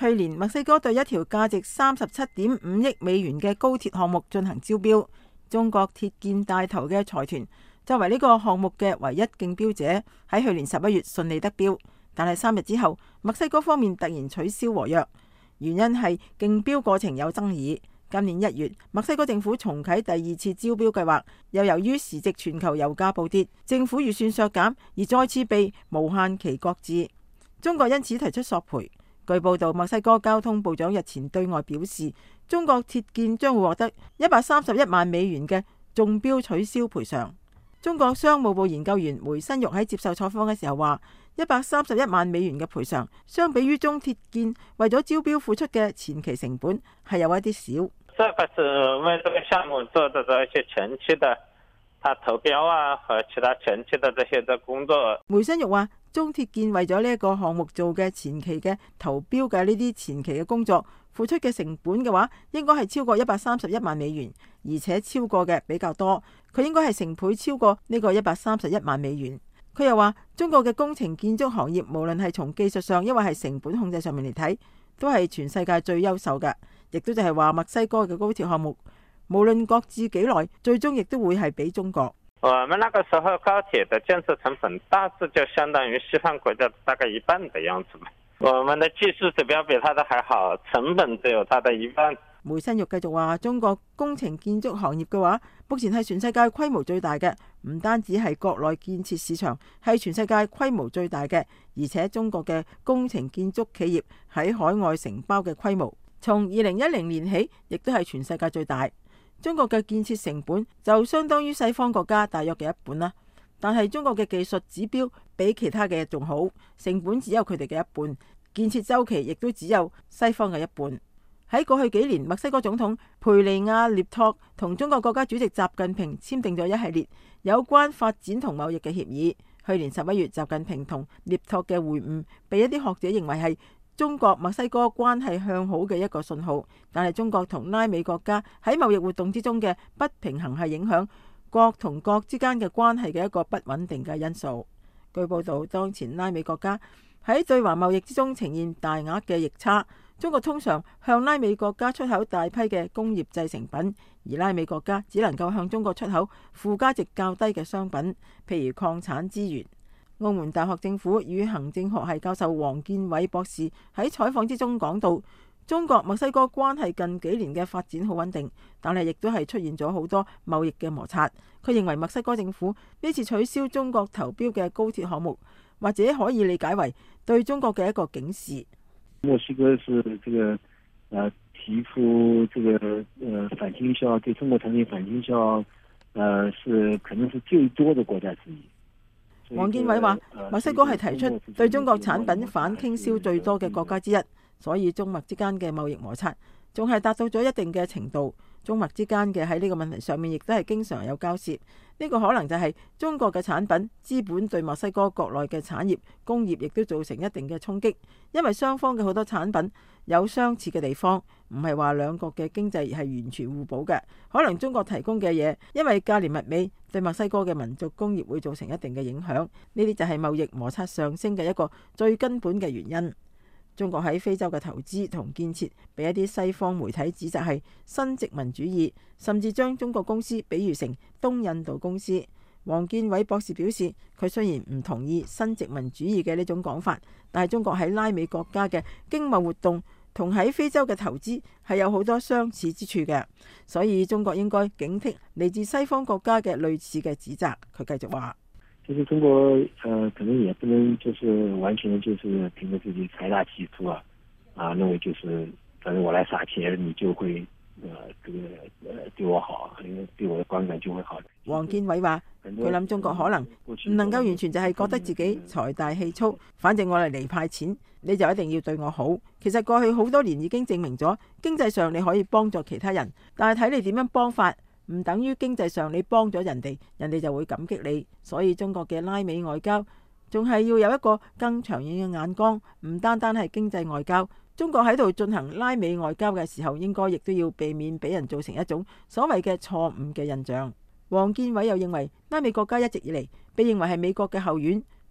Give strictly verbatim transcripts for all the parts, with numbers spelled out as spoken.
去年墨西哥對一條價值三十七點五億美元嘅高鐵項目進行招標，中國鐵建帶頭嘅財團作為呢個項目嘅唯一競標者，喺去年十一月順利得標。但係三日之後，墨西哥方面突然取消合約，原因係競標過程有爭議。今年一月，墨西哥政府重啟第二次招標計劃，又由於時值全球油價暴跌，政府預算削減，而再次被無限期擱置。中國因此提出索賠。據報道，墨西哥交通部長日前對外表示，中國鐵建將會獲得一百三十一萬美元嘅中標取消賠償。中國商務部研究員梅新玉喺接受採訪嘅時候話，一百三十一萬美元嘅賠償，相比於中鐵建為咗招標付出嘅前期成本，係有一啲少。 這個是為這個項目做的這些前期的，他投標啊和其他前期的這些的工作。 梅新玉話，中鐵建為咗呢一個項目做嘅前期嘅投標嘅呢啲前期嘅工作，付出嘅成本嘅話，應該係超過一百三十一萬美元，而且超過嘅比較多，佢應該係成倍超過呢個一百三十一萬美元。佢又話，中國嘅工程建築行業無論係從技術上，抑或係成本控制上面嚟睇，都係全世界最優秀嘅。亦都就係話，墨西哥嘅高鐵項目無論擱置幾耐，最終亦都會係俾中國。 我們那個時候高鐵的建設成本大致就相當於西方國家大概一半的樣子嘛。我們的技術指標比他的還好，成本只有他的一半。 梅新玉繼續話，中國工程建築行業嘅話，目前係全世界規模最大嘅，唔單止係國內建設市場係全世界規模最大嘅，而且中國嘅工程建築企業喺海外承包嘅規模，從二零一零年起，亦都係全世界最大。中國嘅建設成本就相當於西方國家大約嘅一半啦，但係中國嘅技術指標比其他嘅仲好，成本只有佢哋嘅一半，建設週期亦都只有西方嘅一半。喺過去幾年，墨西哥總統培尼亞涅托同中國國家主席習近平簽訂咗一系列有關發展同貿易嘅協議。去年十一月，習近平同涅托嘅會晤，被一啲學者認為係中國墨西哥關係向好嘅一個信號，但係中國同拉美國家喺貿易活動之中嘅不平衡係影響國同國之間嘅關係嘅一個不穩定嘅因素。據報道，當前拉美國家喺對華貿易之中呈現大額嘅逆差，中國通常向拉美國家出口大批嘅工業製成品，而拉美國家只能夠向中國出口附加值較低嘅商品，譬如礦產資源。澳門大學政府與行政學系教授黃建偉博士喺採訪之中講到，中國墨西哥關係近幾年嘅發展好穩定，但係亦都係出現咗好多貿易嘅摩擦。佢認為墨西哥政府呢次取消中國投標嘅高鐵項目，或者可以理解為對中國嘅一個警示。 墨西哥是這個呃提出這個呃反傾銷，對中國產品反傾銷，呃是可能是最多的國家之一。 黃建偉話，墨西哥係提出對中國產品反傾銷最多嘅國家之一，所以中墨之間嘅貿易摩擦仲係達到咗一定嘅程度。中墨之間嘅喺呢個問題上面，亦都係經常有交涉。呢個可能就係中國嘅產品資本對墨西哥國內嘅產業工業亦都造成一定嘅衝擊，因為雙方嘅好多產品有相似嘅地方，唔係話兩國嘅經濟係完全互補嘅。可能中國提供嘅嘢，因為價廉物美，對墨西哥嘅民族工業會造成一定嘅影響。呢啲就係貿易摩擦上升嘅一個最根本嘅原因。中國喺非洲嘅投資同建設，被一啲西方媒體指責係新殖民主義，甚至將中國公司比喻成東印度公司。黃建偉博士表示，佢雖然唔同意新殖民主義嘅呢種講法，但係中國喺拉美國家嘅經貿活動同喺非洲嘅投資係有好多相似之處嘅，所以中國應該警惕嚟自西方國家嘅類似嘅指責。佢繼續話， 就是中國，呃，可能也不能就是完全就是憑着自己財大氣粗啊，啊，認為就是反正我來撒錢，你就會，呃，這個，呃，對我好，對我的觀感就會好。 黃建偉話，佢諗中國可能唔能夠完全就係覺得自己財大氣粗，反正我嚟嚟派錢，你就一定要對我好。其實過去好多年已經證明咗，經濟上你可以幫助其他人，但係睇你點樣幫法。唔等於經濟上你幫咗人哋，人哋就會感激你。所以中國嘅拉美外交仲係要有一個更長遠嘅眼光，唔單單係經濟外交。中國喺度進行拉美外交嘅時候，應該亦都要避免俾人造成一種所謂嘅錯誤嘅印象。黃建偉又認為，拉美國家一直以嚟被認為係美國嘅後院，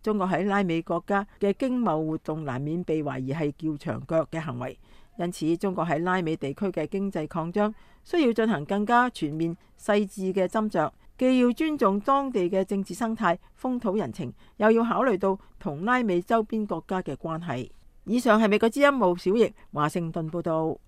中國喺拉美國家嘅經貿活動難免被懷疑係撬牆腳嘅行為，因此中國喺拉美地區嘅經濟擴張需要進行更加全面細緻嘅斟酌，既要尊重當地嘅政治生態、風土人情，又要考慮到同拉美周邊國家嘅關係。以上係美國之音毛小翼華盛頓報道。